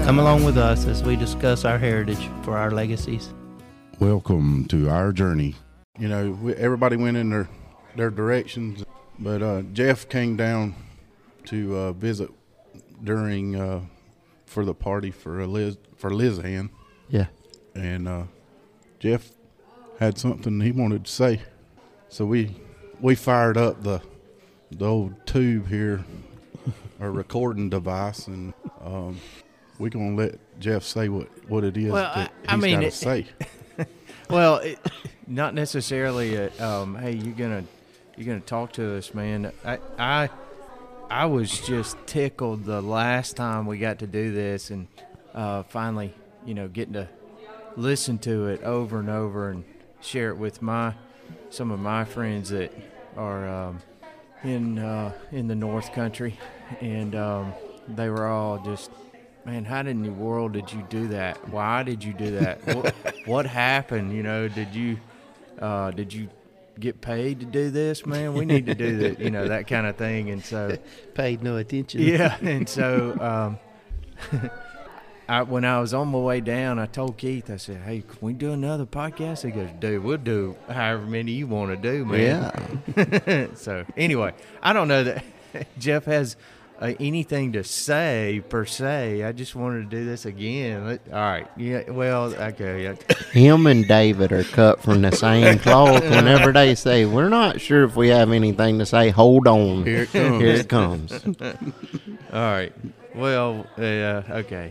Come along with us as we discuss our heritage for our legacies. Welcome to our journey. You know, everybody went in their directions, but Jeff came down to visit during for the party for Liz Ann. Yeah. And Jeff had something he wanted to say, so we fired up the old tube here, our recording device, and we're gonna let Jeff say what it is that he's got to say. Well, not necessarily. Hey, you're gonna talk to us, man. I was just tickled the last time we got to do this, and finally, getting to listen to it over and over and share it with some of my friends that are in the North Country, and they were all just, man, how in the world did you do that? Why did you do that? What happened? Did you get paid to do this, man? We need to do that, that kind of thing. And so Paid no attention. Yeah, and so when I was on my way down, I told Keith, I said, hey, can we do another podcast? He goes, dude, we'll do however many you want to do, man. Yeah. So anyway, I don't know that Jeff has anything to say per se. I just wanted to do this again. All right. Yeah. Well, okay. Yeah. Him and David are cut from the same cloth. Whenever they say, we're not sure if we have anything to say, hold on. Here it comes. Here it comes. All right. Well, okay.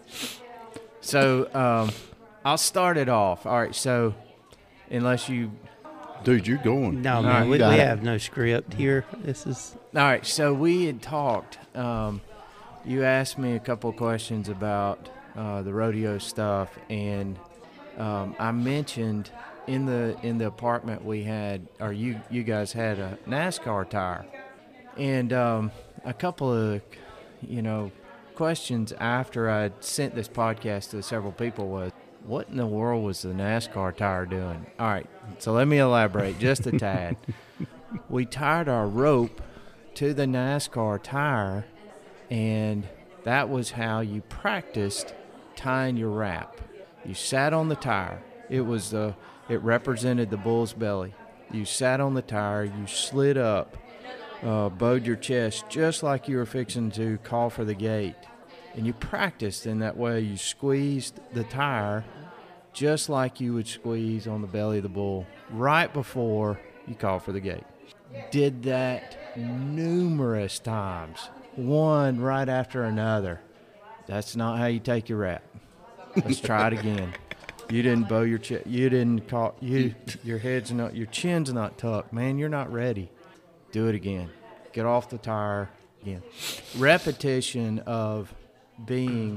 So I'll start it off. All right. So unless you... Dude, you're going. No, All man, right, we got it. have no script here. This is... All right, so we had talked. You asked me a couple of questions about the rodeo stuff, and I mentioned in the apartment we had, or you guys had a NASCAR tire, and a couple of questions after I sent this podcast to several people was, what in the world was the NASCAR tire doing? All right, so let me elaborate just a tad. We tied our rope to the NASCAR tire, and that was how you practiced tying your wrap. You sat on the tire. It represented the bull's belly. You sat on the tire, you slid up, bowed your chest just like you were fixing to call for the gate, and you practiced in that way. You squeezed the tire just like you would squeeze on the belly of the bull right before you call for the gate. Did that numerous times, one right after another. That's not how you take your wrap. Let's try it again. You didn't bow your chest. You didn't call. Your head's not. Your chin's not tucked. Man, you're not ready. Do it again. Get off the tire again. Repetition of being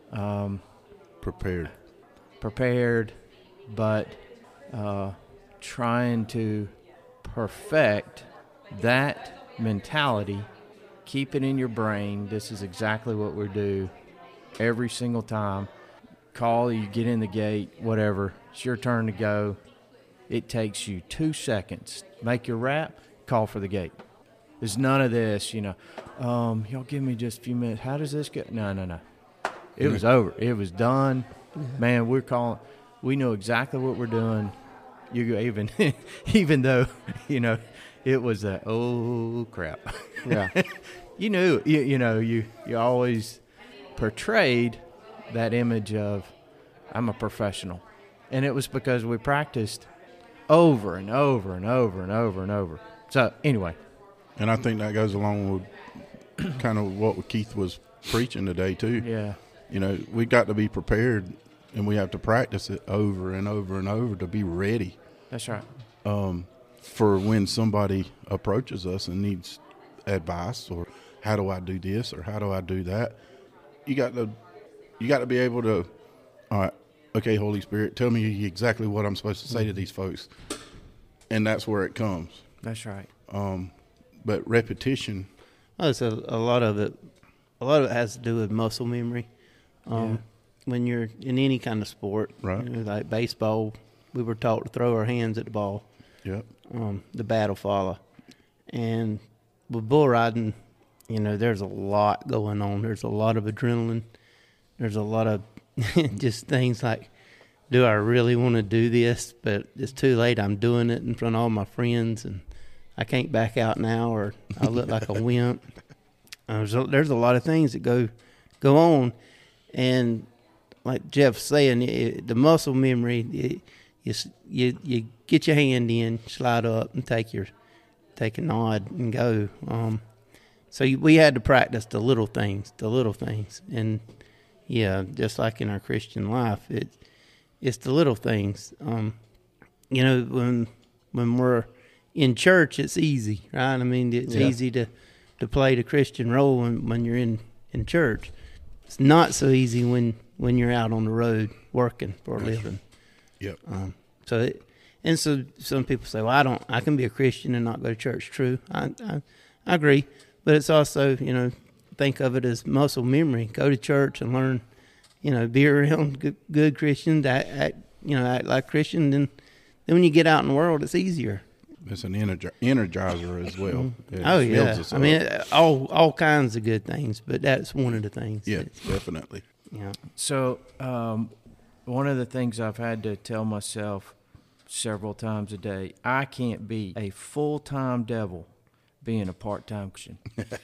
Prepared, but trying to perfect that mentality. Keep it in your brain. This is exactly what we do every single time. Call, you get in the gate, whatever. It's your turn to go. It takes you 2 seconds. Make your wrap, call for the gate. There's none of this, y'all give me just a few minutes. How does this go? No. It was over. It was done. Man, we're calling. We know exactly what we're doing. You even though, it was oh crap. Yeah. You knew, you always portrayed that image of, I'm a professional. And it was because we practiced over and over and over and over and over. So, anyway. and I think that goes along with kind of what Keith was preaching today too. Yeah. We got to be prepared, and we have to practice it over and over and over to be ready. That's right. For when somebody approaches us and needs advice, or how do I do this, or how do I do that, you got to be able to, all right, okay, Holy Spirit, tell me exactly what I'm supposed to say to these folks, and that's where it comes. That's right. But repetition. Well, it's a lot of it has to do with muscle memory. When you're in any kind of sport, Right. Like baseball, we were taught to throw our hands at the ball. Yep. The bat will follow. And with bull riding, there's a lot going on. There's a lot of adrenaline. there's a lot of just things like, do I really want to do this? But it's too late. I'm doing it in front of all my friends, and I can't back out now, or I look like a wimp. There's a lot of things that go on, and like Jeff's saying, the muscle memory, you get your hand in, slide up, and take a nod and go. So we had to practice the little things, and yeah, just like in our Christian life, it's the little things. When we're in church, it's easy, right? I mean, it's easy to play the Christian role when you're in church. It's not so easy when you're out on the road working for a living. Yep. So some people say, well, I can be a Christian and not go to church. True. I agree. But it's also, think of it as muscle memory. Go to church and learn, be around good Christians, act like Christian. Then when you get out in the world, it's easier. It's an energizer as well. Oh yeah, I mean all kinds of good things, but that's one of the things. Yeah, definitely. Yeah. So one of the things I've had to tell myself several times a day, I can't be a full-time devil being a part-time Christian.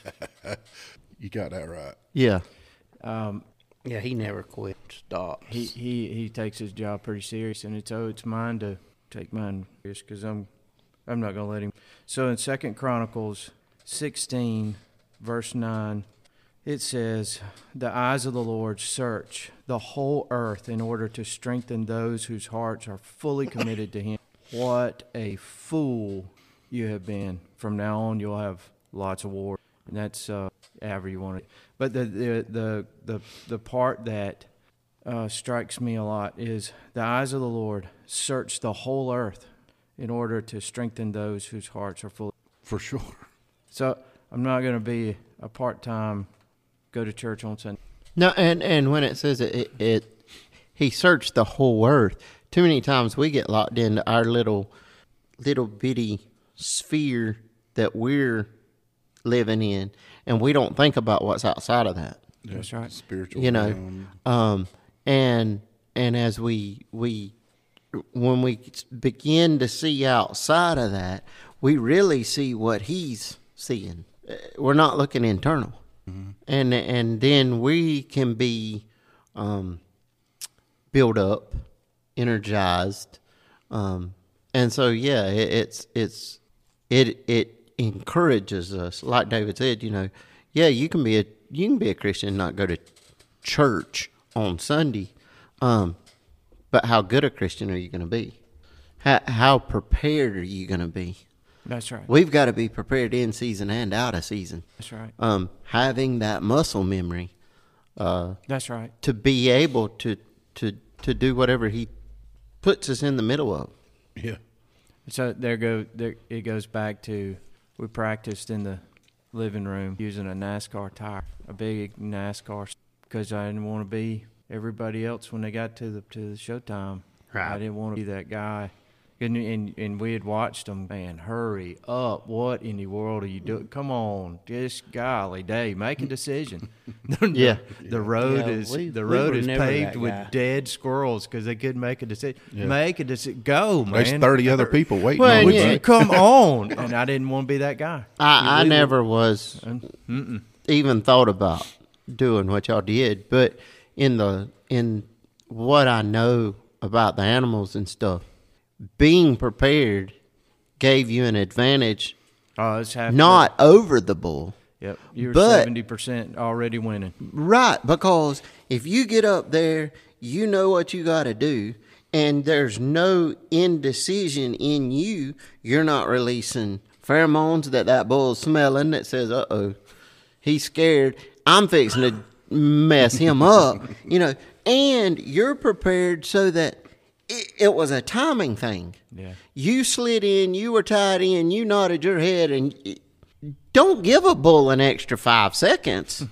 You got that right. Yeah. Yeah, he never quit. Stops. He takes his job pretty serious, and it's mine to take mine serious because I'm not going to let him. So in 2 Chronicles 16, verse 9, it says, "The eyes of the Lord search the whole earth in order to strengthen those whose hearts are fully committed to Him." What a fool you have been. From now on, you'll have lots of war, and that's however you want it. But the part that strikes me a lot is the eyes of the Lord search the whole earth in order to strengthen those whose hearts are full. For sure. So I'm not going to be a part-time, go to church on Sunday. No, and when it says he searched the whole earth, too many times we get locked into our little bitty sphere that we're living in, and we don't think about what's outside of that. Yeah, that's right. Spiritual. And as we when we begin to see outside of that, we really see what He's seeing. We're not looking internal. Mm-hmm. And then we can be built up, energized, and so yeah, it encourages us. Like David said, yeah, you can be a Christian and not go to church on Sunday, but how good a Christian are you going to be? How prepared are you going to be? That's right. We've got to be prepared in season and out of season. That's right. Having that muscle memory. That's right. To be able to do whatever He puts us in the middle of. Yeah. So it goes back to, we practiced in the living room using a NASCAR tire, a big NASCAR, because I didn't want to be everybody else when they got to the showtime. Right. I didn't want to be that guy. And we had watched them, man, hurry up. What in the world are you doing? Come on. Just golly day, make a decision. Yeah. The road were is never paved that with guy. dead squirrels because they couldn't make a decision. Yeah. Make a decision. Go, man. There's 30 other people waiting Well, on Would you. yeah. you come on? And I didn't want to be that guy. I never was even thought about doing what y'all did, but in what I know about the animals and stuff, being prepared gave you an advantage, Oh, it's half. not over the bull. Yep. You're but- 70% already winning. Right, because if you get up there, you know what you got to do, and there's no indecision in you, you're not releasing pheromones that bull's smelling that says, uh-oh, he's scared, I'm fixing to mess him up, and you're prepared so that it was a timing thing. Yeah. You slid in, you were tied in, you nodded your head, and don't give a bull an extra 5 seconds.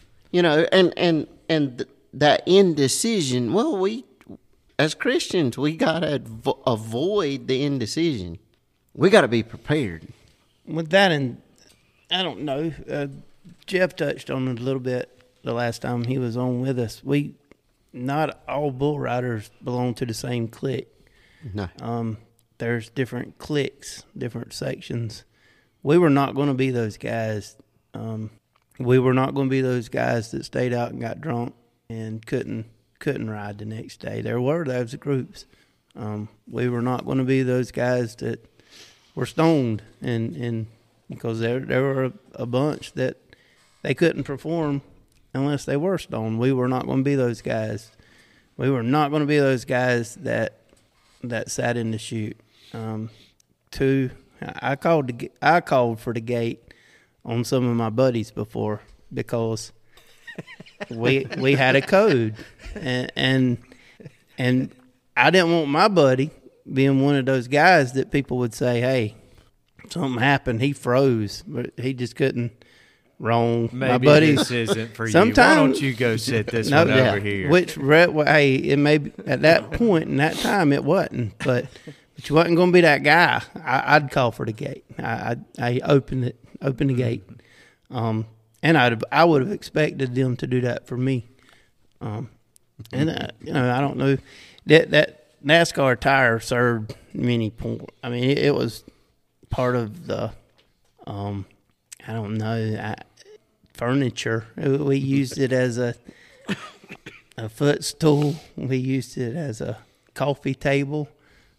And that indecision, well, we, as Christians, we got to avoid the indecision. We got to be prepared. With that, and I don't know, Jeff touched on it a little bit the last time he was on with us. Not all bull riders belong to the same clique. No. There's different cliques, different sections. We were not going to be those guys. We were not going to be those guys that stayed out and got drunk and couldn't ride the next day. There were those groups. We were not going to be those guys that were stoned, and because there were a bunch that they couldn't perform unless they were stoned. We were not going to be those guys. We were not going to be those guys that sat in the chute. I called for the gate on some of my buddies before because we had a code, and I didn't want my buddy being one of those guys that people would say, "Hey, something happened. He froze, but he just couldn't." Wrong. Maybe my buddies, this isn't for you. sometimes, Why don't you go sit this one over here? Hey, it may be, at that point in that time it wasn't, but you wasn't going to be that guy. I'd call for the gate. I open the gate, and I would have expected them to do that for me. And I don't know that NASCAR tire served many points. I mean, it was part of the. I don't know, furniture. We used it as a footstool. We used it as a coffee table.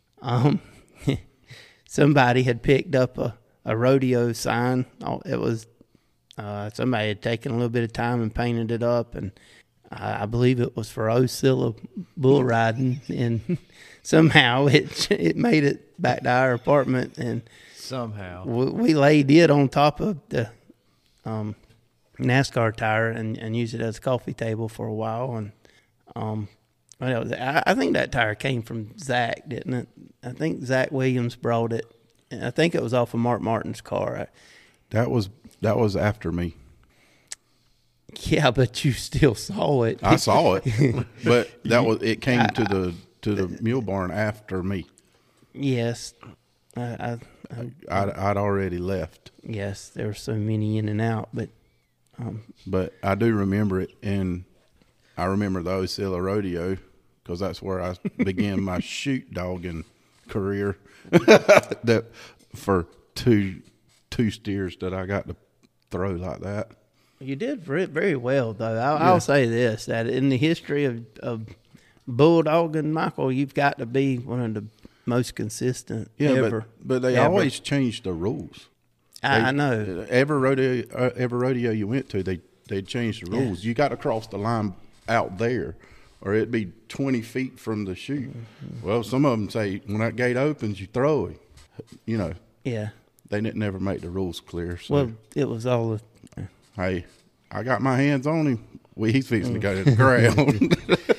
Somebody had picked up a rodeo sign. It was somebody had taken a little bit of time and painted it up, and I believe it was for Osceola bull riding, and somehow it made it back to our apartment, and somehow we laid it on top of the NASCAR tire and used it as a coffee table for a while. And I think that tire came from Zach, didn't it? I think Zach Williams brought it. I think it was off of Mark Martin's car. That was after me. Yeah, but you still saw it. I saw it, but it came to the mule barn after me. Yes, I'd already left. Yes, there were so many in and out, but I do remember it, and I remember the Osceola Rodeo because that's where I began my shoot dogging career. That for two steers that I got to throw like that. You did very well, though. I'll say this, that in the history of bulldogging, Michael, you've got to be one of the most consistent ever. But they always changed the rules. I know. Every rodeo you went to, they changed the rules. Yes. You got to cross the line out there, or it'd be 20 feet from the chute. Mm-hmm. Well, some of them say when that gate opens, you throw it. Yeah. They didn't never make the rules clear. So. Well, it was all. Hey, I got my hands on him. He's fixing to go to the ground.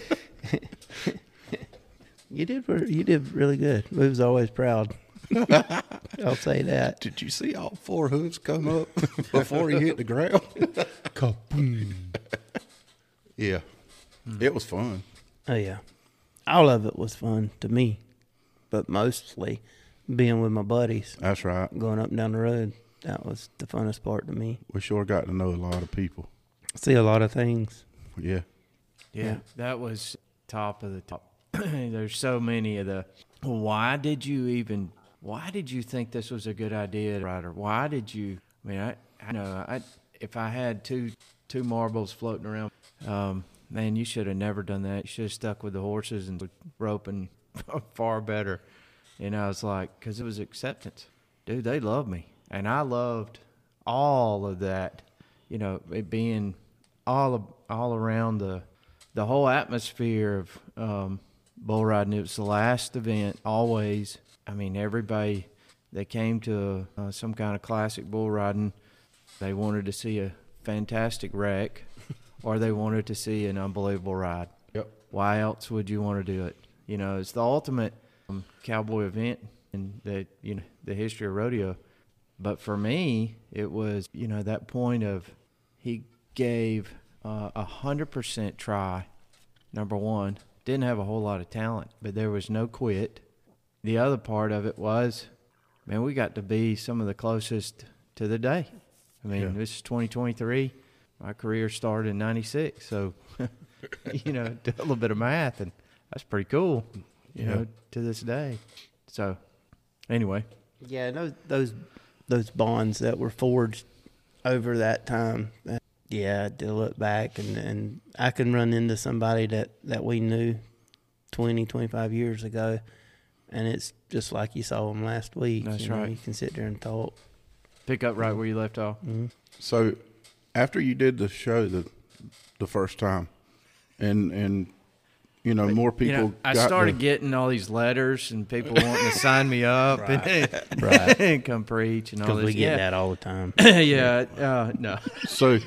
You did really good. We was always proud. I'll say that. Did you see all four hooves come up before he hit the ground? Kaboom. Yeah. It was fun. Oh, yeah. All of it was fun to me, but mostly being with my buddies. That's right. Going up and down the road. That was the funnest part to me. We sure got to know a lot of people. See a lot of things. Yeah. Yeah, that was top of the top. There's so many of the, why did you think this was a good idea, Ryder? Why did you, I know, if I had two marbles floating around, man, you should have never done that. You should have stuck with the horses and roping far better. And I was like, because it was acceptance. Dude, they loved me. And I loved all of that, it being all around the whole atmosphere of bull riding. It was the last event, always. I mean, everybody that came to some kind of classic bull riding, they wanted to see a fantastic wreck or they wanted to see an unbelievable ride. Yep. Why else would you want to do it? It's the ultimate cowboy event in the history of rodeo. But for me, it was, that point of he gave 100% try, number one. Didn't have a whole lot of talent, but there was no quit. The other part of it was, man, we got to be some of the closest to the day. I mean, This is 2023. my career started in '96. So, do a little bit of math, and that's pretty cool, you know, to this day. So, anyway. Yeah, those bonds that were forged over that time. To look back, and I can run into somebody that we knew 20, 25 years ago, and it's just like you saw them last week. That's you know, right. You can sit there and talk. Pick up right where you left off. Mm-hmm. So after you did the show the first time, and more people. I got started the- getting all these letters and people wanting to sign me up and come preach and all Because this. we get that all the time. No. So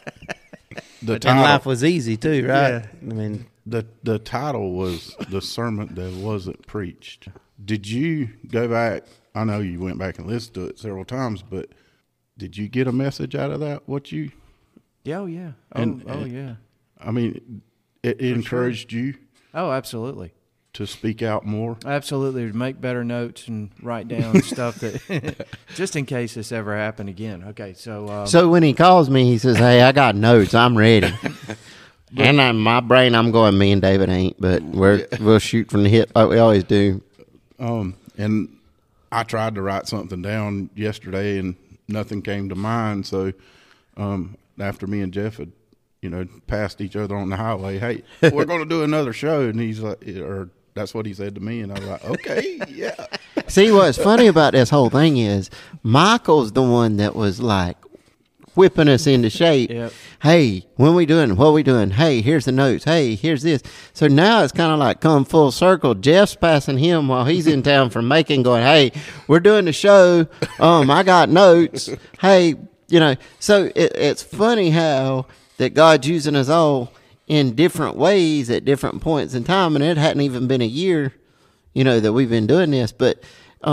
the And title, life was easy too, right? Yeah. I mean, the title was The Sermon That Wasn't Preached. Did you go back? I know you went back and listened to it several times, but did you get a message out of that? Yeah, oh, yeah. Yeah. I mean, it encouraged you Oh, absolutely. to speak out more. Absolutely. To make better notes and write down stuff that, just in case this ever happened again. Okay, so. So when he calls me, he says, "Hey, I got notes. I'm ready." And in my brain, I'm going, me and David ain't, but we'll shoot from the hip like we always do. And I tried to write something down yesterday, and nothing came to mind. So after me and Jeff had, passed each other on the highway, hey, we're going to do another show, and he's like, or that's what he said to me, and I was like, okay, yeah. See, what's funny about this whole thing is Michael's the one that was like whipping us into shape. Yep. Hey, when we doing? What we doing? Hey, here's the notes. Hey, here's this. So now it's kind of like come full circle. Jeff's passing him while he's in town from Macon going, hey, we're doing the show. I got notes. Hey, so it's funny how that God's using us all in different ways at different points in time. And it hadn't even been a year, that we've been doing this. But,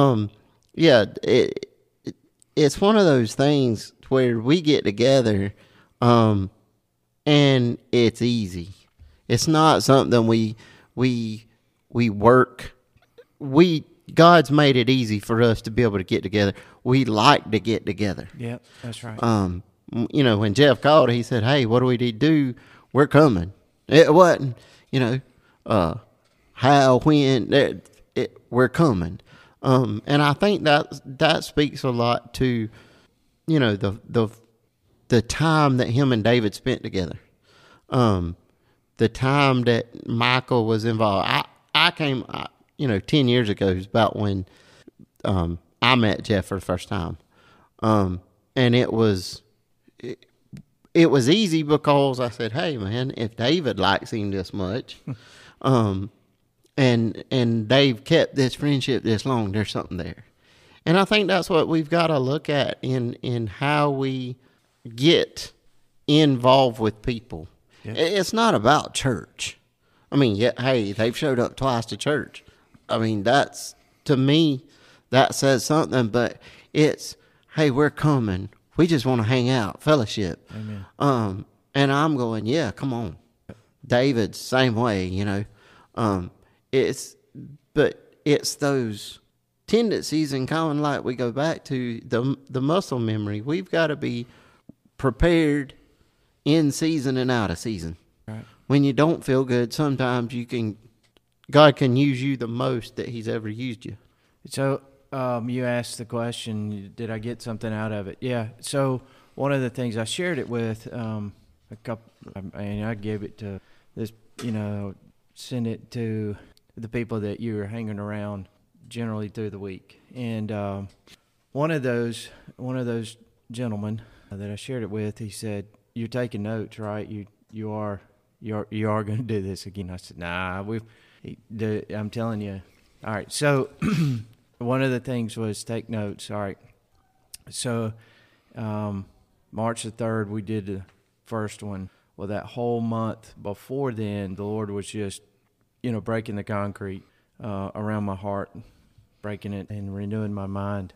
it's one of those things where we get together, and it's easy. It's not something we work. God's made it easy for us to be able to get together. We like to get together. Yep, that's right. When Jeff called, he said, "Hey, what do we need to do? We're coming." It wasn't, how, when, we're coming. And I think that speaks a lot to, the time that him and David spent together. The time that Michael was involved. I came, 10 years ago is about when I met Jeff for the first time. And it was easy because I said, hey, man, if David likes him this much, and they've kept this friendship this long, there's something there. And I think that's what we've got to look at in how we get involved with people. Yeah. It's not about church. I mean, hey, they've showed up twice to church. I mean, that's, to me, that says something, but it's, hey, we're coming. We just want to hang out, fellowship. Amen. And I'm going, yeah, come on. David's same way, It's those tendencies, and kind of like we go back to the muscle memory. We've got to be prepared in season and out of season. Right. When you don't feel good, sometimes God can use you the most that He's ever used you. So you asked the question, did I get something out of it? Yeah. So one of the things I shared it with I gave it to this, send it to the people that you were hanging around generally through the week. And one of those gentlemen that I shared it with, he said, "You're taking notes, right? You are going to do this again." I said, "Nah, I'm telling you." All right. So one of the things was take notes. All right. So March the 3rd, we did the first one. Well, that whole month before then, the Lord was just, breaking the concrete around my heart, breaking it and renewing my mind.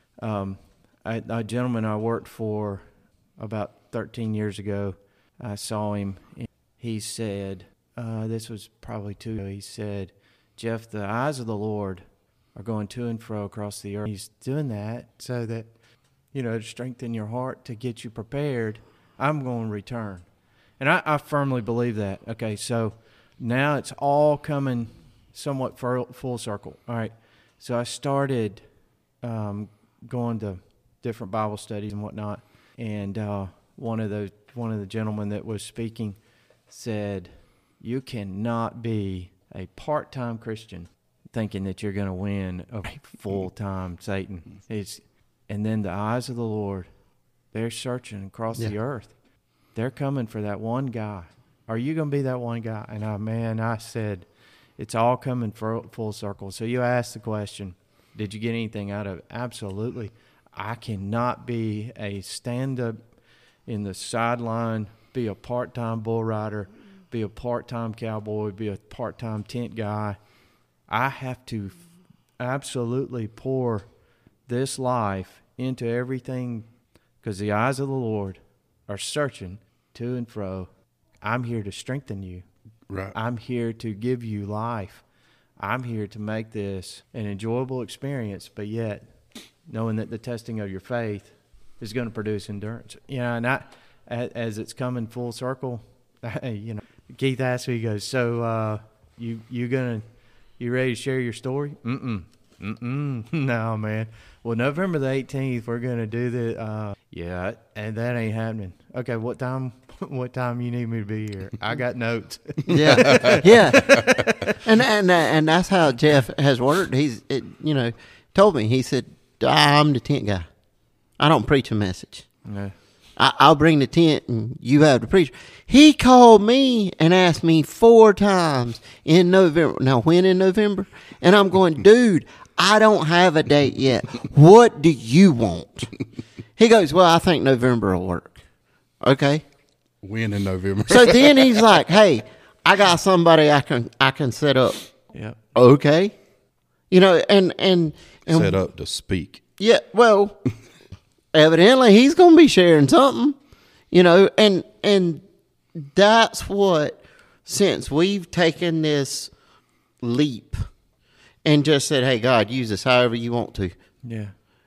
A gentleman I worked for about 13 years ago, I saw him. And he said, this was probably 2 years ago, he said, "Jeff, the eyes of the Lord are going to and fro across the earth." He's doing that so that, to strengthen your heart, to get you prepared. I'm going to return. And I firmly believe that. Okay, so now it's all coming somewhat full circle. All right, so I started going to different Bible studies and whatnot, and one of the gentlemen that was speaking said, "You cannot be a part-time Christian thinking that you're going to win a full-time Satan." And then the eyes of the Lord, they're searching across the earth. They're coming for that one guy. Are you going to be that one guy? And I said, it's all coming full circle. So you asked the question, did you get anything out of it? Absolutely. I cannot be a stand-up in the sideline, be a part-time bull rider, be a part-time cowboy, be a part-time tent guy. I have to absolutely pour this life into everything, because the eyes of the Lord are searching to and fro. I'm here to strengthen you. Right. I'm here to give you life. I'm here to make this an enjoyable experience, but yet knowing that the testing of your faith is going to produce endurance. And as it's coming full circle, Keith asked me, he goes, so you ready to share your story? No, man. Well, November the 18th, we're going to do the, and that ain't happening. Okay, what time you need me to be here? I got notes. Yeah. And that's how Jeff has worked. Told me, he said, I'm the tent guy. I don't preach a message. No. I'll bring the tent and you have the preacher. He called me and asked me 4 times in November. Now, when in November? And I'm going, dude, I don't have a date yet. What do you want? He goes, well, I think November will work. Okay. When in November? So then he's like, hey, I got somebody I can set up. Yep. Okay. And Set up to speak. Yeah, well, evidently he's going to be sharing something, and that's what, since we've taken this leap and just said, hey, God, use us however you want to. Yeah.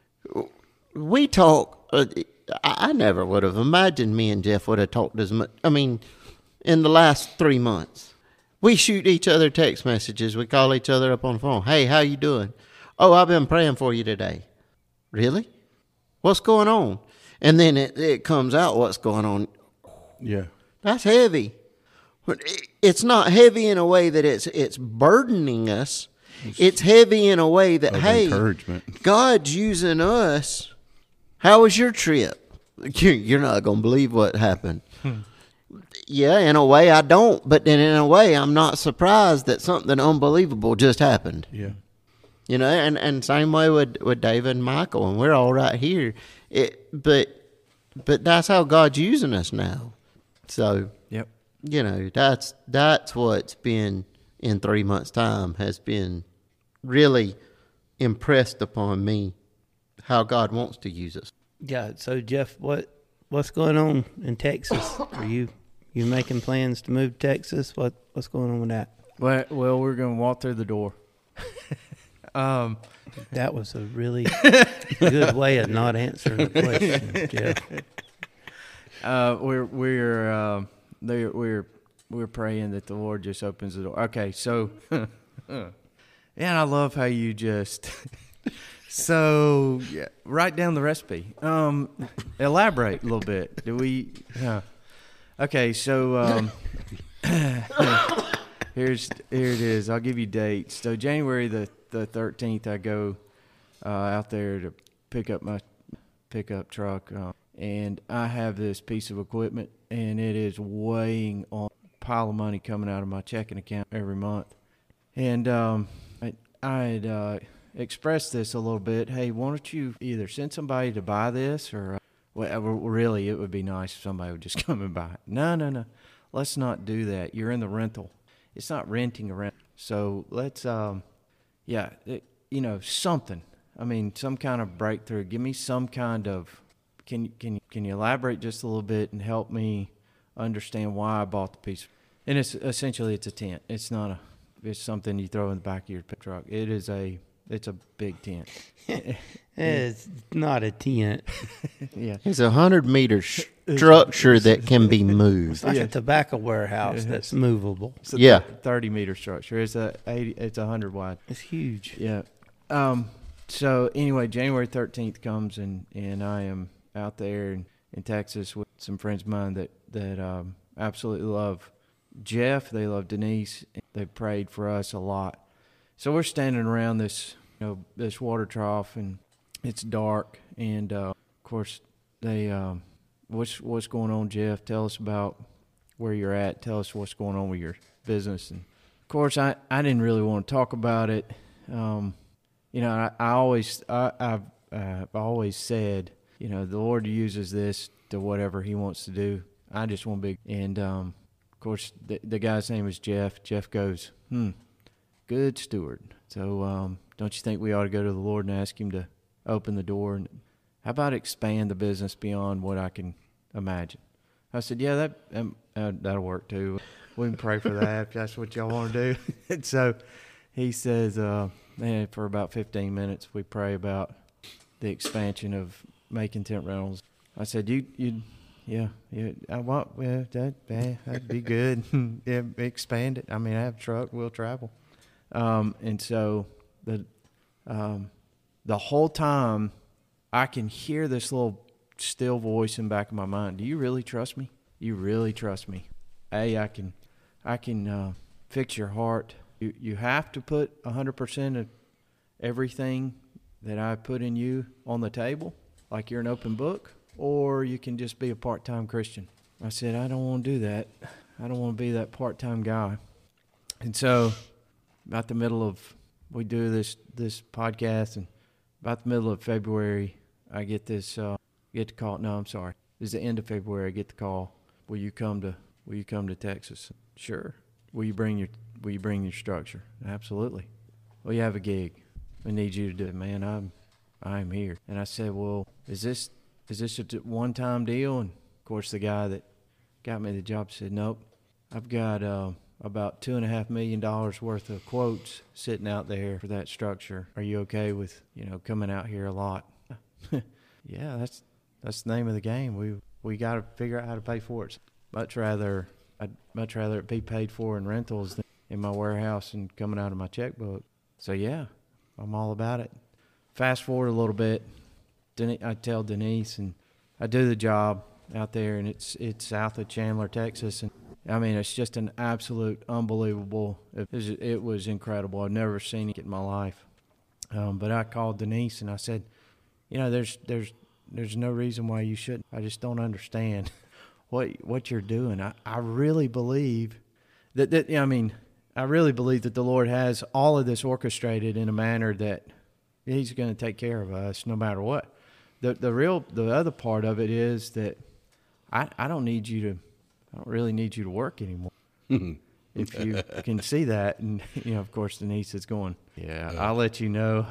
We talk, I never would have imagined me and Jeff would have talked as much. I mean, in the last 3 months, we shoot each other text messages. We call each other up on the phone. Hey, how you doing? Oh, I've been praying for you today. Really? What's going on? And then it comes out what's going on. Yeah. That's heavy. But it's not heavy in a way that it's burdening us. It's heavy in a way that, hey, encouragement. God's using us. How was your trip? You're not going to believe what happened. Yeah, in a way I don't, but then in a way I'm not surprised that something unbelievable just happened. Yeah. And same way with David and Michael, and we're all right here. But that's how God's using us now. So, Yep. That's what's been in 3 months' time has been really impressed upon me, how God wants to use us. Yeah. So Jeff, what's going on in Texas? Are you making plans to move to Texas? What's going on with that? Well, we're going to walk through the door. That was a really good way of not answering the question, Jeff. We're praying that the Lord just opens the door. Okay, so and I love how you just write down the recipe. Elaborate a little bit. Okay, so here it is. I'll give you dates. So January the 13th, I go out there to pick up my pickup truck, and I have this piece of equipment, and it is weighing on a pile of money coming out of my checking account every month. And I had expressed this a little bit. Hey, why don't you either send somebody to buy this, or really, it would be nice if somebody would just come and buy it. No. Let's not do that. You're in the rental. It's not renting a rent. So let's, something. I mean, some kind of breakthrough. Give me some kind of. Can you elaborate just a little bit and help me understand why I bought the piece? And it's essentially a tent. It's not it's something you throw in the back of your truck. It is a It's a big tent. It's not a tent. Yeah. It's a 100-meter structure that can be moved. It's like a tobacco warehouse that's movable. It's a Yeah. 30-meter structure. It's It's 100 wide. It's huge. Yeah. So anyway, January 13th comes and I am out there in Texas with some friends of mine that absolutely love Jeff. They love Denise. They prayed for us a lot. So we're standing around this water trough, and it's dark. And of course, they what's going on, Jeff? Tell us about where you're at. Tell us what's going on with your business. And of course, I didn't really want to talk about it. I've always said, the Lord uses this to whatever He wants to do. I just want big. And of course, the guy's name is Jeff. Jeff goes, good steward. So don't you think we ought to go to the Lord and ask Him to open the door? And how about expand the business beyond what I can imagine? I said, yeah, that'll work too. We can pray for that if that's what y'all want to do. And so he says, for about 15 minutes, we pray about the expansion of making tent rentals. I said, that'd be good. Yeah, expand it. I mean, I have a truck, we'll travel. And so the whole time I can hear this little still voice in the back of my mind. Do you really trust me? You really trust me? Hey, I can fix your heart. You have to put 100% of everything that I put in you on the table, like you're an open book, or you can just be a part-time Christian. I said, I don't want to do that. I don't want to be that part-time guy. And so about the middle of, we do this podcast, and about the middle of February, I get this, get the call. No, I'm sorry. This is the end of February. I get the call. Will you come to Texas? Sure. Will you bring your structure? Absolutely. Well, you have a gig. We need you to do it. Man, I'm here. And I said, well, is this a one-time deal? And of course, the guy that got me the job said, nope. I've got about $2.5 million worth of quotes sitting out there for that structure. Are you okay with coming out here a lot? Yeah, that's the name of the game. We got to figure out how to pay for it. I'd much rather it be paid for in rentals than in my warehouse and coming out of my checkbook. So yeah, I'm all about it. Fast forward a little bit, I tell Denise, and I do the job out there, and it's south of Chandler, Texas, and I mean it's just an absolute unbelievable. It was incredible. I've never seen it in my life. But I called Denise and I said, there's no reason why you shouldn't. I just don't understand what you're doing. I really believe I really believe that the Lord has all of this orchestrated in a manner that He's going to take care of us no matter what. The other part of it is that I don't really need you to work anymore. If you can see that, and of course Denise is going, yeah, I'll let you know.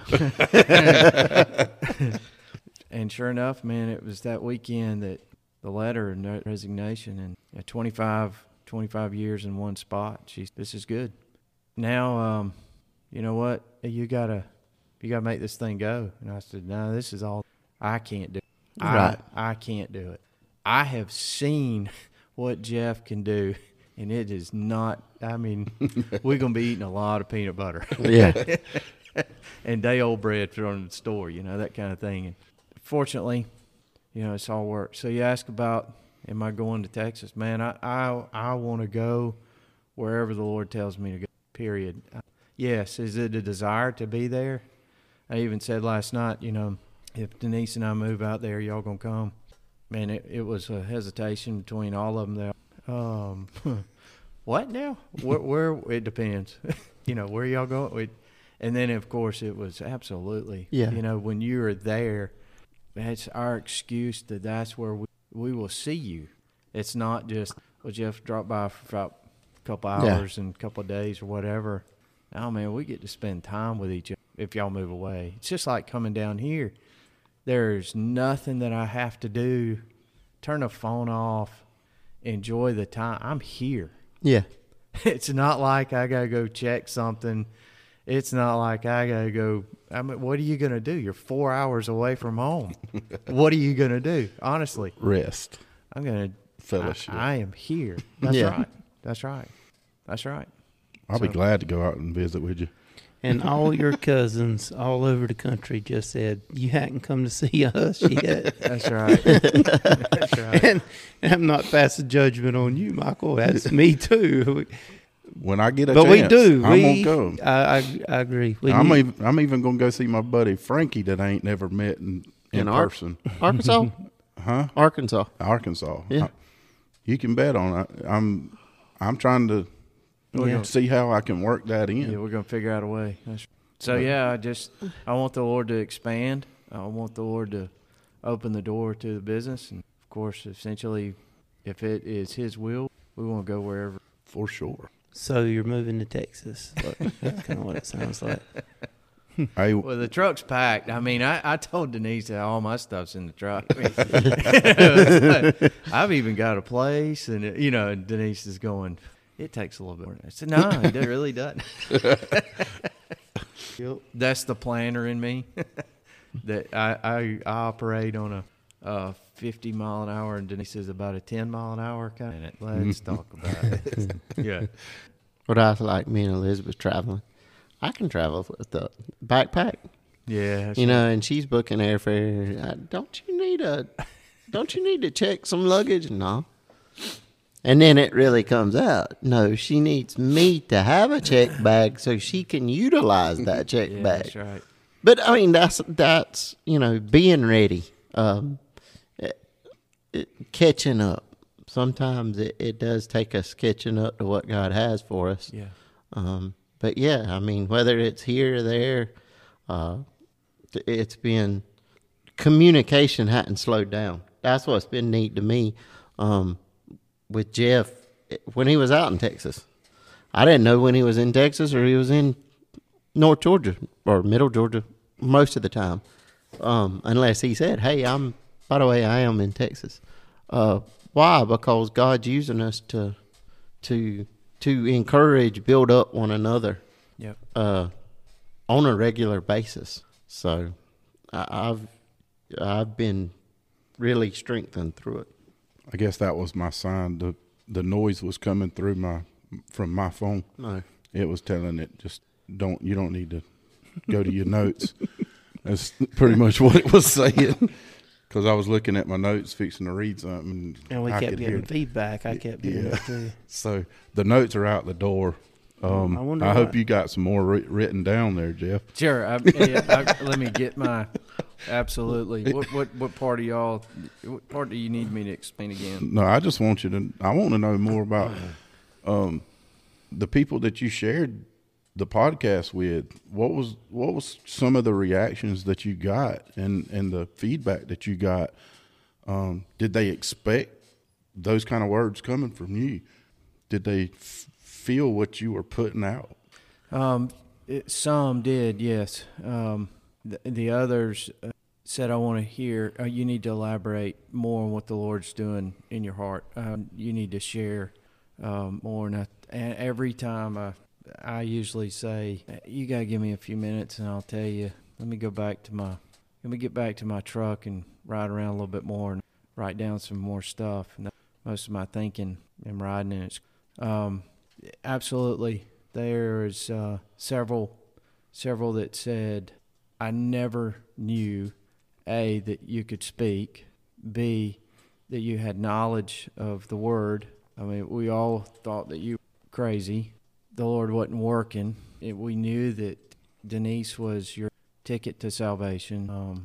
And sure enough, man, it was that weekend that the letter and resignation, and 25 years in one spot. This is good. Now, you know what? You gotta make this thing go. And I said, no, this is all I can't do. Right. I can't do it. I have seen what Jeff can do, and it is not. I mean, we're gonna be eating a lot of peanut butter. Yeah. And day-old bread from the store, that kind of thing. And fortunately, it's all work. So you ask about, am I going to Texas? Man, I want to go wherever the Lord tells me to go, period. Yes, is it a desire to be there? I even said last night, if Denise and I move out there, y'all going to come? Man, it was a hesitation between all of them there. What now? Where it depends. Where y'all going? And then, of course, it was absolutely. Yeah. When you're there, that's our excuse that's where we will see you. It's not just, well, Jeff dropped by for about a couple hours and a couple of days or whatever. No, man, we get to spend time with each other if y'all move away. It's just like coming down here. There's nothing that I have to do. Turn the phone off. Enjoy the time. I'm here. Yeah. It's not like I got to go check something It's not like I got to go. I mean, what are you going to do? You're 4 hours away from home. What are you going to do? Honestly, Rest. I'm going to Fellowship. I am here. That's Yeah. right. That's right. That's right. I'll be So- glad to go out and visit with you. And all your cousins all over the country just said, you hadn't come to see us yet. That's right. That's right. And I'm not passing judgment on you, Michael. That's me too. When I get a But chance, we do. I'm We, going to go. I agree. We I'm need- even going to go see my buddy Frankie that I ain't never met in person. Arkansas? Huh? Arkansas. Arkansas. Yeah. You can bet on it. I'm trying to Yeah. see how I can work that in. Yeah, we're gonna figure out a way. So yeah, I want the Lord to expand. I want the Lord to open the door to the business, and of course, essentially, if it is His will, we want to go wherever. For sure. So you're moving to Texas. That's kind of what it sounds like. Hey, Well, the truck's packed. I mean, I told Denise that all my stuff's in the truck. I've even got a place, and and Denise is going, it takes a little bit more. I said, no, it really doesn't. That's the planner in me. That I operate on a 50 mile an hour, and Denise is about a 10 mile an hour kind of. Let's talk about it. Yeah. What I like, me and Elizabeth traveling. I can travel with the backpack, Yeah. and she's booking airfare. Don't you need to check some luggage? No. And then it really comes out. No, she needs me to have a check bag so she can utilize that check Yeah, bag. that's right. But I mean, that's being ready, catching up. Sometimes it does take us catching up to what God has for us. Yeah. But yeah, I mean, whether it's here or there, it's been communication hadn't slowed down. That's what's been neat to me. With Jeff, when he was out in Texas, I didn't know when he was in Texas or he was in North Georgia or Middle Georgia most of the time, unless he said, "Hey, by the way, I am in Texas." Why? Because God's using us to encourage, build up one another, Yep. on a regular basis. So I've been really strengthened through it. I guess that was my sign. The noise was coming through from my phone. No. It was telling it you don't need to go to your notes. That's pretty much what it was saying. Because I was looking at my notes, fixing to read something, And we I kept could getting hear. feedback. I kept getting Yeah. it too. So the notes are out the door. wonder I hope what- you got some more written down there, Jeff. Sure. Let me get my. Absolutely. What part of y'all? What part do you need me to explain again? No, I just want I want to know more about the people that you shared the podcast with. What was some of the reactions that you got and the feedback that you got? Did they expect those kind of words coming from you? Did they feel what you were putting out? Some did, yes. The others said, "I want to hear. You need to elaborate more on what the Lord's doing in your heart. You need to share more." And every time I usually say, "You gotta give me a few minutes, and I'll tell you. Let me get back to my truck and ride around a little bit more and write down some more stuff." And most of my thinking, I'm riding in it. Absolutely, there is several that said, "I never knew, A, that you could speak, B, that you had knowledge of the Word." I mean, we all thought that you were crazy. The Lord wasn't working. We knew that Denise was your ticket to salvation.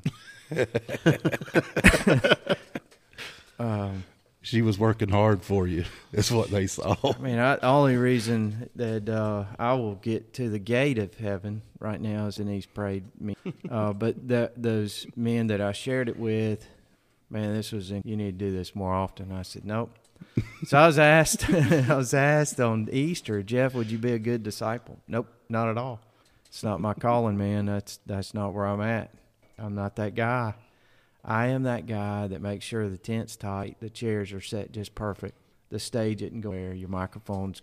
She was working hard for you. That's what they saw. I mean, the only reason that I will get to the gate of heaven right now is Denise prayed me. But those men that I shared it with, man, you need to do this more often. I said, nope. So I was asked on Easter, "Jeff, would you be a good disciple?" Nope, not at all. It's not my calling, man. That's not where I'm at. I'm not that guy. I am that guy that makes sure the tent's tight, the chairs are set just perfect, the stage isn't going where your microphone's going to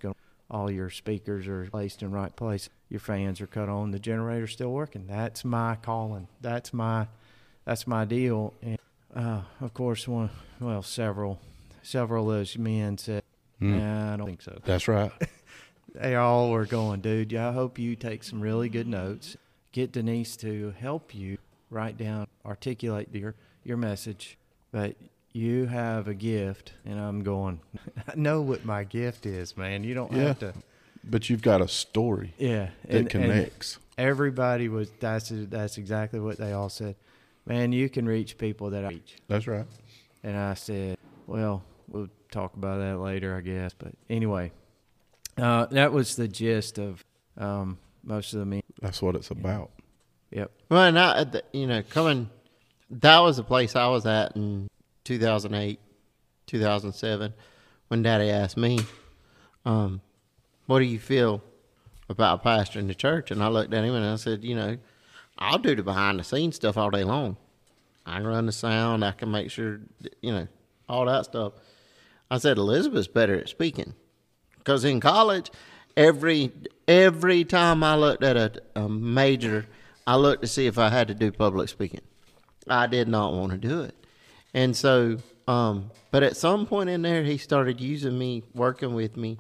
all your speakers are placed in right place, your fans are cut on, the generator's still working. That's my calling. That's my deal. And of course, several of those men said, "Nah, I don't think so." That's right. They all were going, "Dude, I hope you take some really good notes. Get Denise to help you write down, articulate your message. But you have a gift." And I'm going, "I know what my gift is, man. You don't have to." But you've got a story that connects. And everybody was, that's exactly what they all said. "Man, you can reach people that I reach." That's right. And I said, "Well, we'll talk about that later, I guess." But anyway, that was the gist of most of the meetings. That's what it's about. Yep. Well, and that was the place I was at in 2008, 2007, when Daddy asked me, "What do you feel about pastoring the church?" And I looked at him and I said, "I'll do the behind the scenes stuff all day long. I can run the sound. I can make sure, all that stuff." I said, "Elizabeth's better at speaking." Because in college, every time I looked at a major, I looked to see if I had to do public speaking. I did not want to do it. And so, but at some point in there, he started using me, working with me,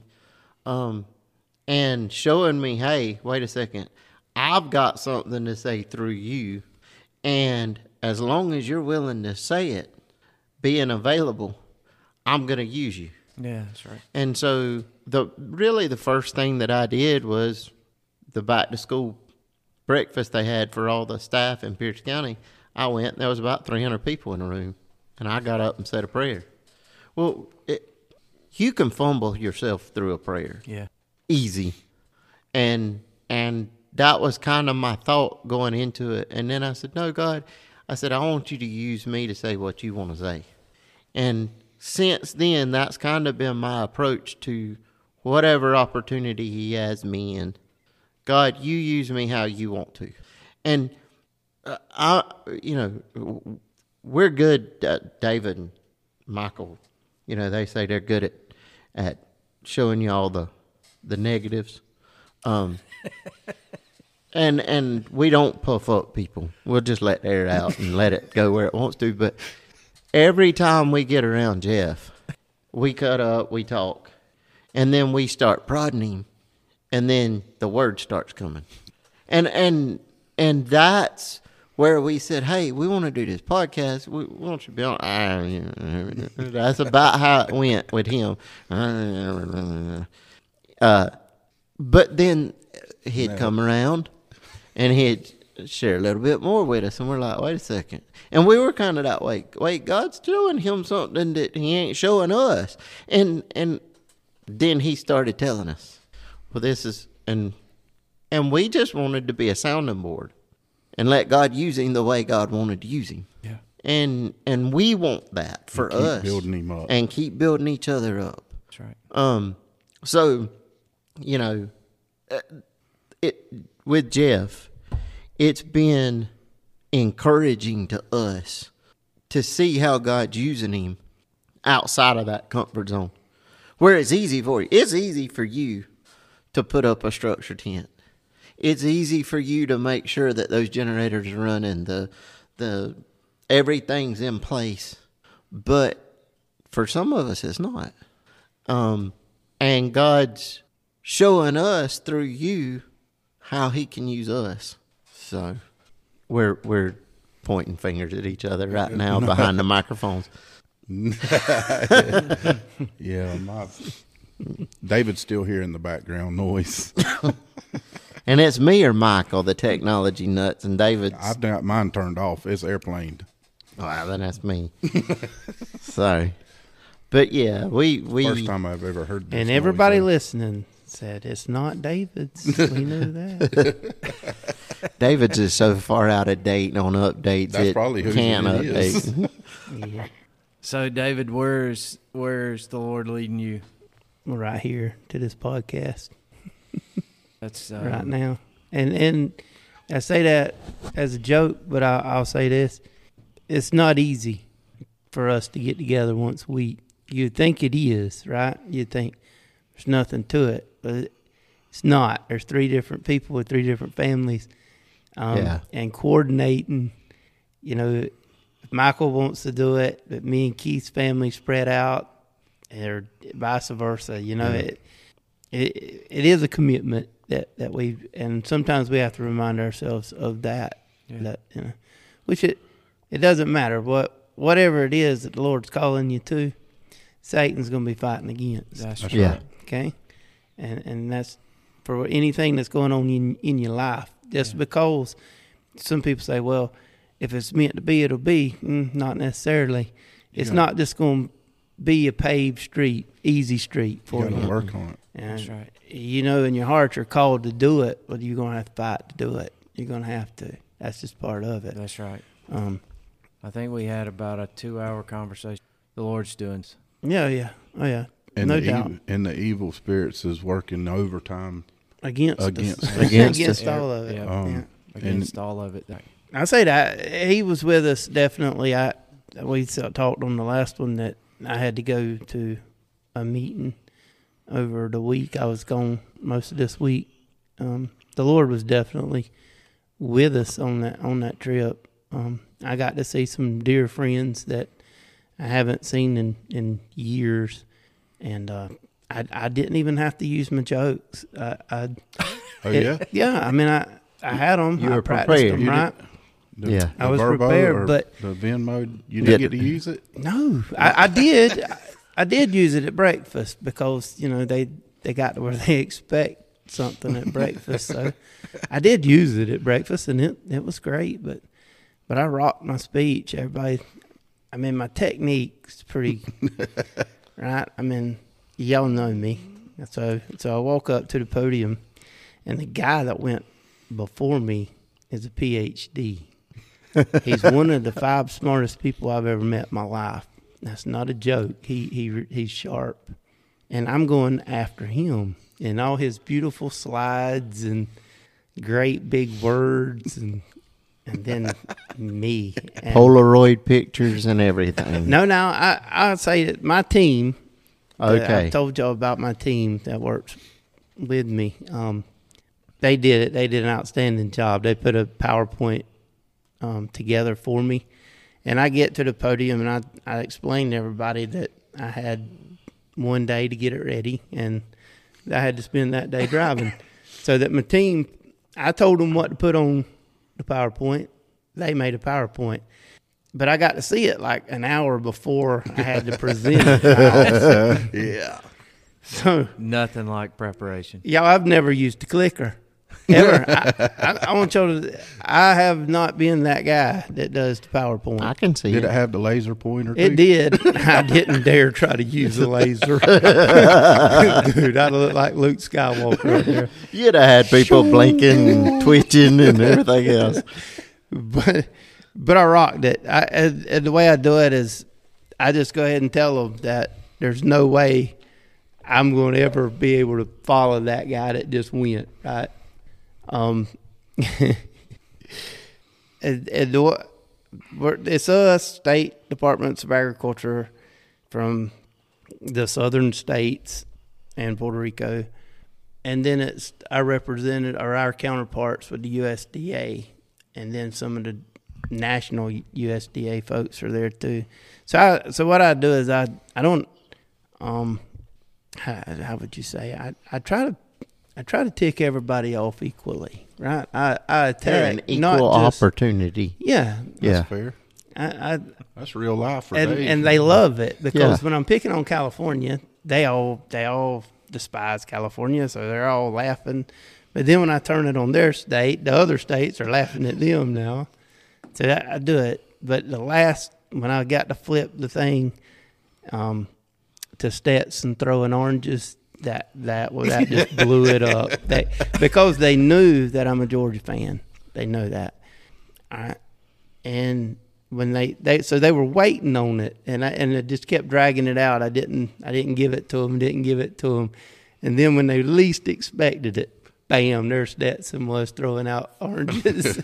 and showing me, "Hey, wait a second. I've got something to say through you. And as long as you're willing to say it, being available, I'm going to use you." Yeah, that's right. And so the first thing that I did was the back to school breakfast they had for all the staff in Pierce County. I went, there was about 300 people in the room, and I got up and said a prayer. Well, you can fumble yourself through a prayer. Yeah. Easy. And that was kind of my thought going into it. And then I said, "No, God," I said, "I want you to use me to say what you want to say." And since then, that's kind of been my approach to whatever opportunity he has me in. God, you use me how you want to. And we're good, David and Michael. They say they're good at showing you all the negatives. And we don't puff up people. We'll just let the air out and let it go where it wants to. But every time we get around Jeff, we cut up, we talk, and then we start prodding him, and then the word starts coming. And that's where we said, "Hey, we want to do this podcast. We want you to be on." That's about how it went with him. But then he'd come around and he'd share a little bit more with us, and we're like, "Wait a second." And we were kind of that way. Wait, God's showing him something that he ain't showing us. And then he started telling us, "Well, this is," and we just wanted to be a sounding board and let God use him the way God wanted to use him. Yeah. And we want that for us. Keep building him up. And keep building each other up. That's right. So, with Jeff, it's been encouraging to us to see how God's using him outside of that comfort zone. Where it's easy for you. It's easy for you to put up a structure tent. It's easy for you to make sure that those generators are running, the everything's in place. But for some of us, it's not. And God's showing us through you how he can use us. So we're pointing fingers at each other right now behind the microphones. Yeah, David's still hearing the background noise. And it's me or Michael, the technology nuts, and David's. I've got mine turned off. It's airplaned. Wow, then that's me. Sorry. But yeah, we First time I've ever heard this. And noise, everybody though. listening said it's not David's. We knew that. David's is so far out of date on updates. That's it probably who can't it is. update. Yeah, So, David, where's the Lord leading you? we're right here to this podcast That's right now, and I say that as a joke, but I'll say this: it's not easy for us to get together once a week. You'd think it is, right? You'd think, there's nothing to it. But it's not. There's 3 different people with 3 different families. And coordinating, you know, if Michael wants to do it, but me and Keith's family spread out, or vice versa, you know, it is a commitment that we, and sometimes we have to remind ourselves of that. That, you know, which it doesn't matter whatever it is that the Lord's calling you to, Satan's going to be fighting against. That's right. Yeah. Okay, and that's for anything that's going on in your life. Just because some people say, well, if it's meant to be, it'll be. Not necessarily. It's not just going to be a paved street, easy street for You you. got to work on it. And That's right. you know in your heart you're called to do it, but you're going to have to fight to do it. You're going to have to. That's just part of it. That's right. I think we had about a 2-hour conversation. The Lord's doing. Yeah. Oh, yeah. And no the doubt. and the evil spirits is working overtime. Against us. Against all of it. Yeah. Against all of it. I say that he was with us definitely. We talked on the last one that I had to go to a meeting over the week. I was gone most of this week. The Lord was definitely with us on that trip. I got to see some dear friends that I haven't seen in years, and I didn't even have to use my jokes. Oh yeah. Yeah. I mean, I had them. You I were practiced prepared. them, right? The I was Verbo prepared, or but the Venmo, you didn't get to use it. No, I did. I did use it at breakfast because you know they got to where they expect something at breakfast. So I did use it at breakfast, and it was great. But I rocked my speech. Everybody, I mean, my technique's pretty right. I mean, y'all know me. So I walk up to the podium, and the guy that went before me is a PhD. He's one of the 5 smartest people I've ever met in my life. That's not a joke. He's sharp, and I'm going after him and all his beautiful slides and great big words, and then me. And Polaroid pictures and everything. No, I say that my team. Okay. I told y'all about my team that works with me. They did it. They did an outstanding job. They put a PowerPoint together for me. And I get to the podium, and I explained to everybody that I had one day to get it ready, and I had to spend that day driving. So that my team, I told them what to put on the PowerPoint. They made a PowerPoint. But I got to see it like an hour before I had to present it. Yeah. So Nothing like preparation. y'all, I've never used a clicker. Ever. I want y'all to. I have not been that guy that does the PowerPoint. I can see Did it. it have the laser pointer? It too? did. I didn't dare try to use a laser. Dude, I look like Luke Skywalker right there. You'd have had people blinking and twitching and everything else. But I rocked it. And the way I do it is I just go ahead and tell them that there's no way I'm going to ever be able to follow that guy that just went, right? It's us, state departments of agriculture from the southern states and Puerto Rico, and then it's our counterparts with the USDA, and then some of the national USDA folks are there too. So what I do is I don't how would you say I try to tick everybody off equally, right? I attack An not equal just, opportunity. Yeah, That's Yeah. fair. I That's real life for Dave. and they love it because Yeah. when I'm picking on California, they all despise California, so they're all laughing. But then when I turn it on their state, the other states are laughing at them now. So I do it. But when I got to flip the thing to Stetson throwing oranges, that just blew it up. Because they knew that I'm a Georgia fan. They know that. All right. And when they were waiting on it, and I just kept dragging it out. I didn't give it to them. And then when they least expected it, bam, there Stetson was throwing out oranges.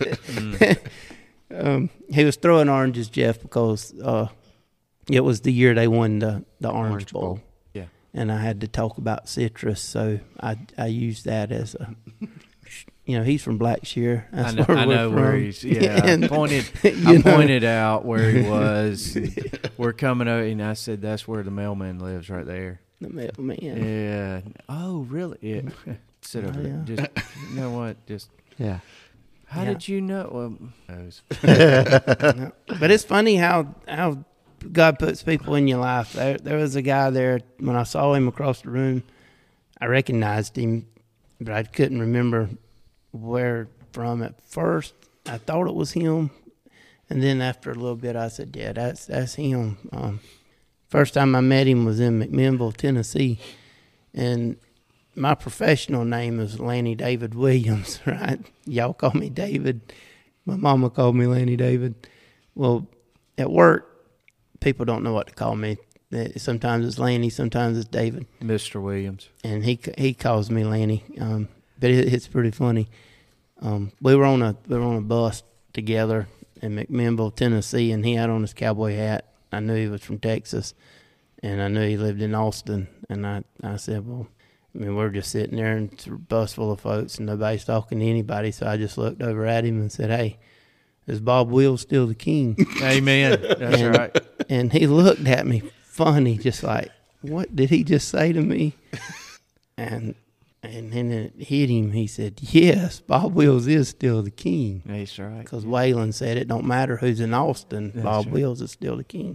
He was throwing oranges, Jeff, because it was the year they won the Orange Bowl. Yeah. and I had to talk about citrus, so I used that as a. He's from Blackshear. That's where I we're know from. where he's. Yeah, And, I know. pointed out where he was. We're coming over, and I said that's where the mailman lives, right there. The mailman. Yeah. Oh, really? Yeah. Sit over there. Yeah. Just, you know what? Just. Yeah. How Yeah. did you know? Well, knows. No. But it's funny how God puts people in your life. There was a guy there, when I saw him across the room, I recognized him, but I couldn't remember where from at first. I thought it was him, and then after a little bit I said, yeah, that's him. First time I met him was in McMinnville, Tennessee, and my professional name is Lanny David Williams, right? Y'all call me David. My mama called me Lanny David. Well, at work, people don't know what to call me. Sometimes it's Lanny, sometimes it's David. Mr. Williams. And he calls me Lanny. But it's pretty funny. We were on a bus together in McMinnville, Tennessee, and he had on his cowboy hat. I knew he was from Texas, and I knew he lived in Austin. And I said, well, we're just sitting there and it's a bus full of folks and nobody's talking to anybody. So I just looked over at him and said, hey, is Bob Wills still the king? Amen. That's right. And he looked at me funny, just like, what did he just say to me? And then it hit him. He said, yes, Bob Wills is still the king. That's right. Because Waylon said it don't matter who's in Austin, That's Bob right. Wills is still the king.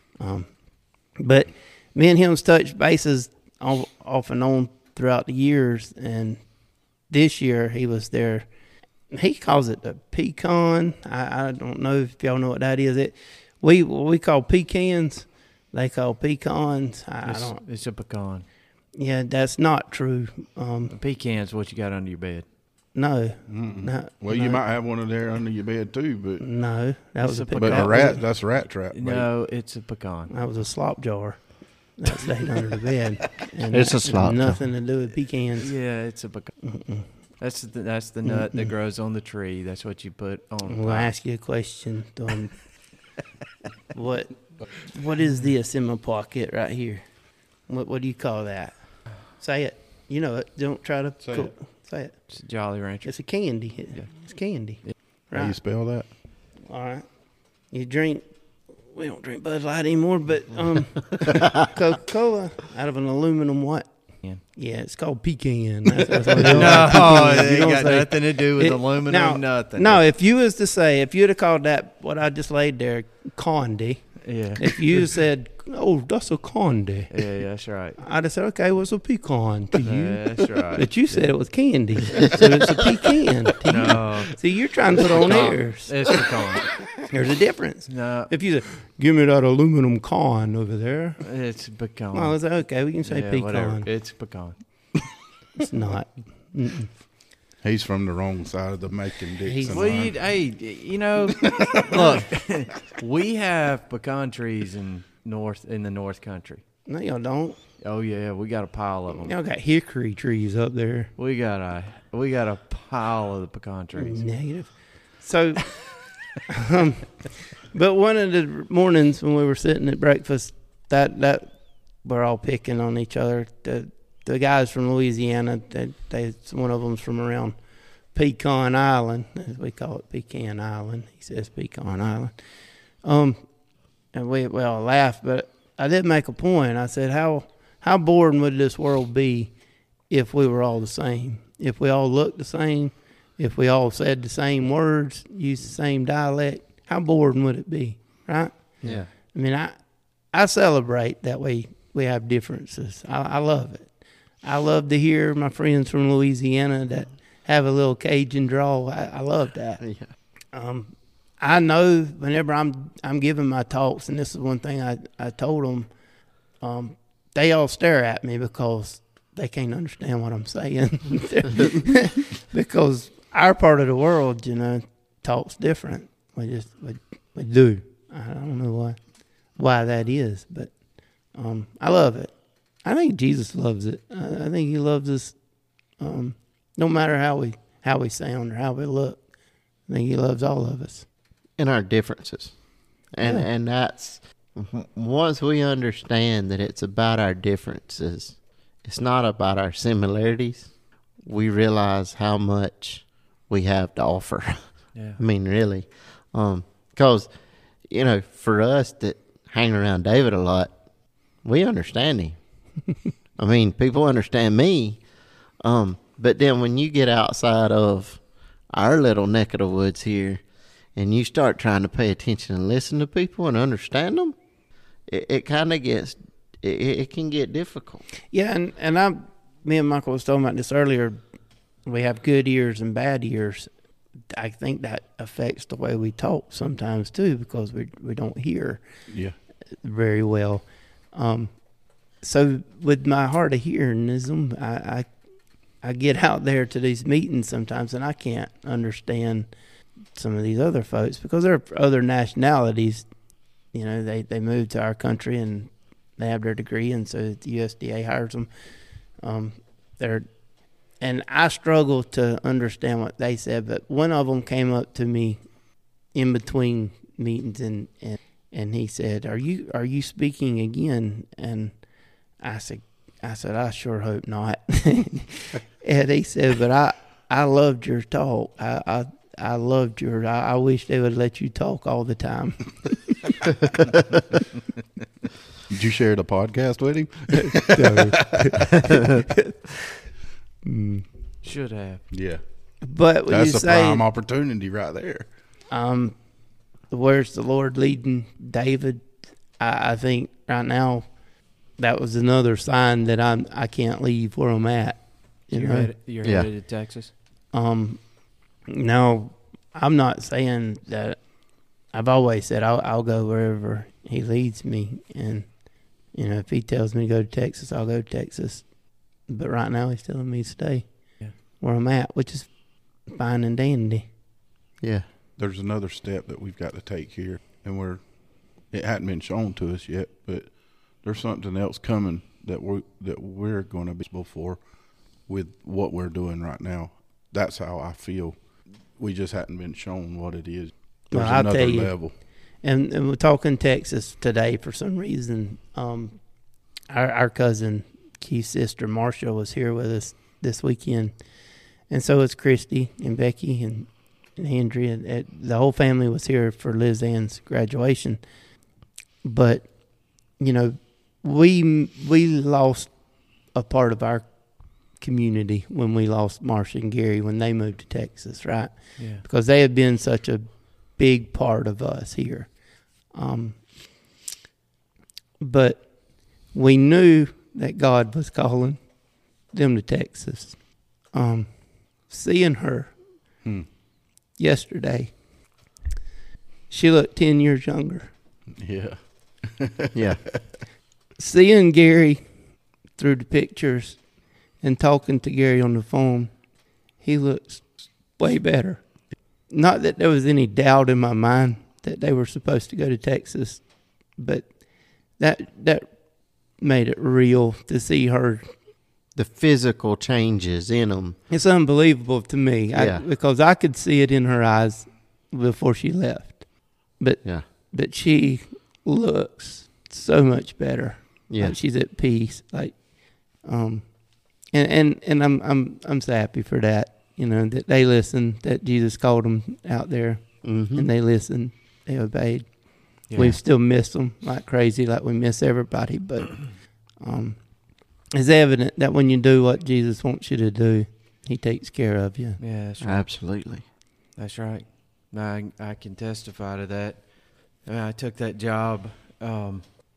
But me and him's touched bases off and on throughout the years, and this year he was there. He calls it the pecan. I don't know if y'all know what that is. We call pecans. They call pecans. I don't. It's a pecan. Yeah, that's not true. A pecan's what you got under your bed. No. Well, you might have one of there under your bed too, but No, that was a It's a but pecan. a rat, that's a rat trap. Bait. No, it's a pecan. That was a slop jar that stayed under the bed. And It's a slop jar. Nothing to do with pecans. Yeah, it's a pecan. That's the nut that grows on the tree. That's what you put on. We'll pie. ask you a question. What is this in my pocket right here? What do you call that? Say it. You know it. Don't try to Say it. Say it. It's a Jolly Rancher. It's a candy. It's candy. How you Right. spell that? All right. You drink. We don't drink Bud Light anymore, but Coca-Cola out of an aluminum what? Yeah. Yeah, it's called pecan. That's what it is. No, Pecan. it You don't got say- nothing to do with It- aluminum. now- nothing. No, if you was to say, if you'd have called that what I just laid there, condi. Yeah. If you said, "Oh, that's a condi," Yeah, that's right. I'd have said, "Okay, what's a pecan to you?" That's right. But you said it was candy, so it's a pecan. To you. No, See, you're trying to put on airs. it's pecan. There's a difference. No, If you said, "Give me that aluminum con over there," it's pecan. well, I was like, "Okay, we can say yeah, pecan." whatever. It's pecan. It's not. Mm-mm. He's from the wrong side of the Macon He's- Dixon Well, line. you know, look, we have pecan trees in the North Country. No, y'all don't. Oh yeah, we got a pile of them. Y'all got hickory trees up there. We got a pile of the pecan trees. Negative. So, but one of the mornings when we were sitting at breakfast, that we're all picking on each other. The guys from Louisiana, one of them's from around Pecan Island, as we call it, Pecan Island. He says Pecan Island. And we all laughed, but I did make a point. I said, how boring would this world be if we were all the same? If we all looked the same? If we all said the same words, used the same dialect? How boring would it be, right? Yeah. I mean, I celebrate that we have differences. I love it. I love to hear my friends from Louisiana that have a little Cajun drawl. I love that. Yeah. I know whenever I'm giving my talks, and this is one thing I told them, they all stare at me because they can't understand what I'm saying. Because our part of the world, talks different. We do. I don't know why that is, but I love it. I think Jesus loves it. I think he loves us no matter how we sound or how we look. I think he loves all of us. And our differences. And Yeah. and that's Once we understand that it's about our differences, it's not about our similarities, we realize how much we have to offer. Yeah. I mean, really. Because, for us that hang around David a lot, we understand him. I mean, people understand me. But then when you get outside of our little neck of the woods here and you start trying to pay attention and listen to people and understand them, it kind of gets, it can get difficult. Yeah, and me and Michael was talking about this earlier. We have good ears and bad ears. I think that affects the way we talk sometimes too, because we don't hear very well. So with my hard of hearingism, I get out there to these meetings sometimes, and I can't understand some of these other folks because they're other nationalities. They moved to our country and they have their degree, and so the USDA hires them. And I struggle to understand what they said, but one of them came up to me in between meetings and he said, "Are you speaking again?" And I said, "I sure hope not." And he said, "But I loved your talk. I loved I wish they would let you talk all the time." Did you share the podcast with him? Should have. Yeah. But when That's you a say, prime opportunity right there. where's the Lord leading David? I think right now that was another sign that I can't leave where I'm at. You're headed to Texas? No, I'm not saying that. I've always said I'll go wherever he leads me, and if he tells me to go to Texas, I'll go to Texas. But right now he's telling me to stay where I'm at, which is fine and dandy. Yeah. There's another step that we've got to take here, and it hadn't been shown to us yet, but there's something else coming that we're going to be responsible for with what we're doing right now. That's how I feel. We just hadn't been shown what it is. There's Well, I'll another tell you, level. And we're talking Texas today for some reason. Our cousin Keith's sister Marcia was here with us this weekend, and so was Christy and Becky and Andrea. The whole family was here for Liz Ann's graduation. But we lost a part of our community when we lost Marcia and Gary when they moved to Texas, right? Yeah. Because they have been such a big part of us here. But we knew that God was calling them to Texas. Seeing her yesterday, she looked 10 years younger. Yeah. Yeah. Seeing Gary through the pictures and talking to Gary on the phone, he looks way better. Not that there was any doubt in my mind that they were supposed to go to Texas, but that made it real to see her. The physical changes in them. It's unbelievable to me because I could see it in her eyes before she left. But she looks so much better. Yeah, like she's at peace. And I'm so happy for that. That they listened, that Jesus called them out there, and they listened, they obeyed. Yeah. We still miss them like crazy, like we miss everybody, but it's evident that when you do what Jesus wants you to do, he takes care of you. Yeah, that's right. Absolutely. That's right. I can testify to that. When I took that job, I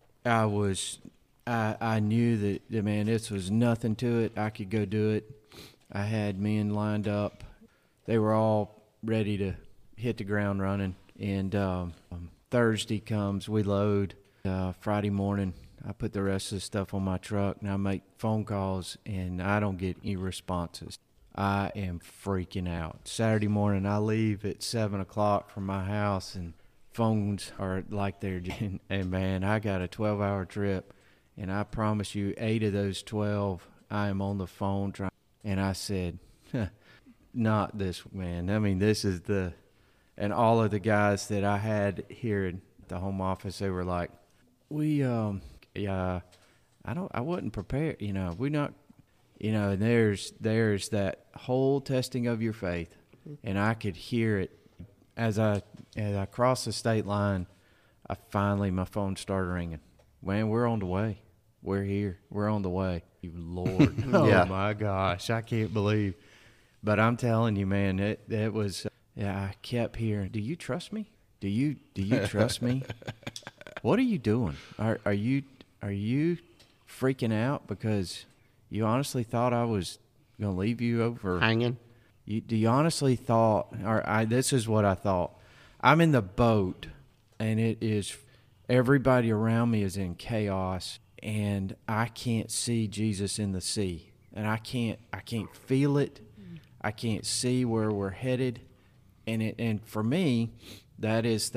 knew that, man, this was nothing to it. I could go do it. I had men lined up. They were all ready to hit the ground running. And Thursday comes, we load. Friday morning, I put the rest of the stuff on my truck, and I make phone calls, and I don't get any responses. I am freaking out. Saturday morning, I leave at 7 o'clock from my house, and phones are like they're – and, man, I got a 12-hour trip, and I promise you 8 of those 12, I am on the phone trying. And I said, not this, man. I mean, this is the – and all of the guys that I had here at the home office, they were like, Yeah, I wasn't prepared. We're not. There's that whole testing of your faith, and I could hear it as I crossed the state line. My phone started ringing. Man, we're on the way. We're here. We're on the way. You Lord, oh my gosh, I can't believe. But I'm telling you, man, it was. I kept hearing, "Do you trust me? Do you trust me? What are you doing? Are you freaking out because you honestly thought I was going to leave you over hanging? Do you honestly thought, this is what I thought. I'm in the boat, and it is, everybody around me is in chaos, and I can't see Jesus in the sea, and I can't feel it. I can't see where we're headed, and for me, that is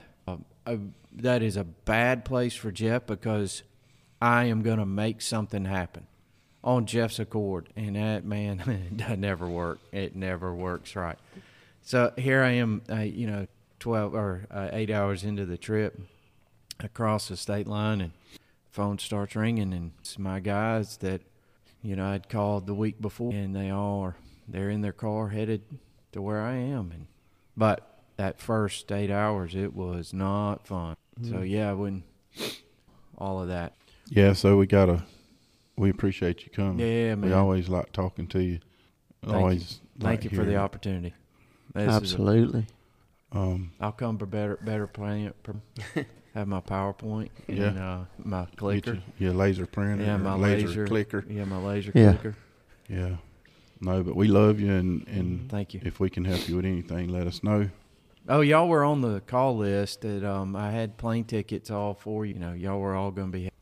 a bad place for Jeff, because I am going to make something happen on Jeff's accord, and that, man, that never worked. It never works right. So here I am, 12 or 8 hours into the trip, across the state line, and phone starts ringing, and it's my guys that I'd called the week before, and they're in their car headed to where I am, but that first 8 hours, it was not fun. So yeah, all of that. Yeah, so we appreciate you coming. Yeah, man. We always like talking to you. Thank you for the opportunity. Absolutely. I'll come better plan. Have my PowerPoint and my clicker. Your laser printer. Yeah, my laser clicker. Yeah, my laser clicker. Yeah. No, but we love you, and thank you. If we can help you with anything, let us know. Oh, y'all were on the call list that I had plane tickets all for you. Y'all were all going to be.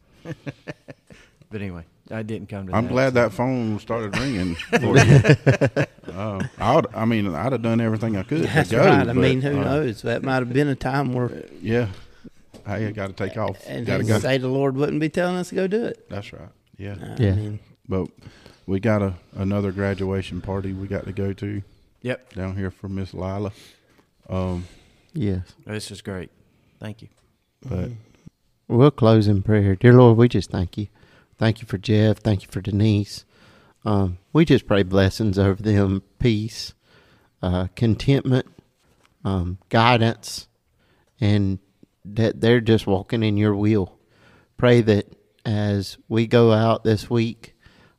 But anyway, I didn't come to I'm that. glad that phone started ringing for you. I'd have done everything I could That's to go. right. But, Who knows? That might have been a time where. Yeah. Hey, I got to take off. And Gotta he'd say the Lord wouldn't be telling us to go do it. That's right. Yeah. Yeah. But we got another graduation party we got to go to. Yep. Down here for Miss Lila. Yes. This is great. Thank you. But we'll close in prayer. Dear Lord, we just thank you. Thank you for Jeff. Thank you for Denise. We just pray blessings over them, peace, contentment, guidance, and that they're just walking in your will. Pray that as we go out this week,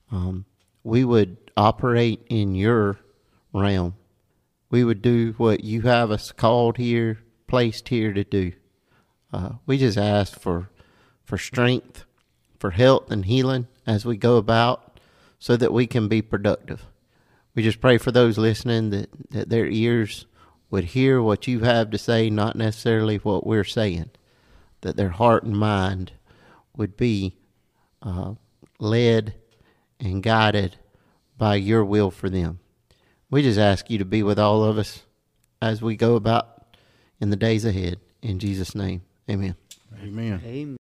we would operate in your realm. We would do what you have us called here, placed here to do. We just ask for strength, for health and healing as we go about, so that we can be productive. We just pray for those listening that their ears would hear what you have to say, not necessarily what we're saying, that their heart and mind would be led and guided by your will for them. We just ask you to be with all of us as we go about in the days ahead. In Jesus' name, amen. amen. Amen.